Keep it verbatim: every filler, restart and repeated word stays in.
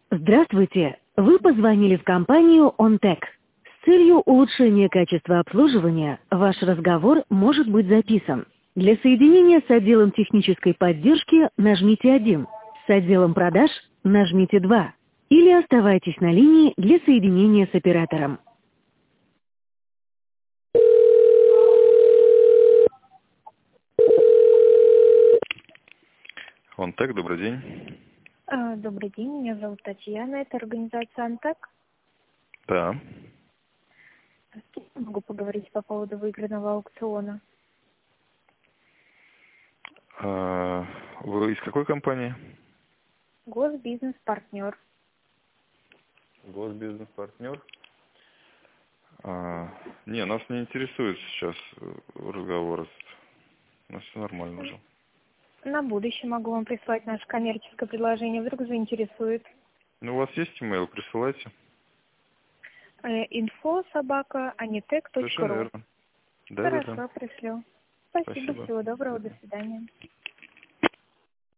Здравствуйте! Вы позвонили в компанию OnTech. С целью улучшения качества обслуживания ваш разговор может быть записан. Для соединения с отделом технической поддержки нажмите один, с отделом продаж нажмите два или оставайтесь на линии для соединения с оператором. OnTech, добрый день. А, Добрый день, меня зовут Татьяна, это организация «Антек». Да. Могу поговорить по поводу выигранного аукциона. А, вы из какой компании? Госбизнес-партнер. Госбизнес-партнер. А, не, нас не интересует сейчас э, разговор. У нас все нормально уже. На будущее могу вам прислать наше коммерческое предложение, вдруг заинтересует. Ну, у вас есть имейл, присылайте. Э, Инфо собака анитек точка Совершенно ру. верно. Да, да, да. Хорошо, пришлю. Спасибо, Спасибо. всего До доброго, до свидания. свидания.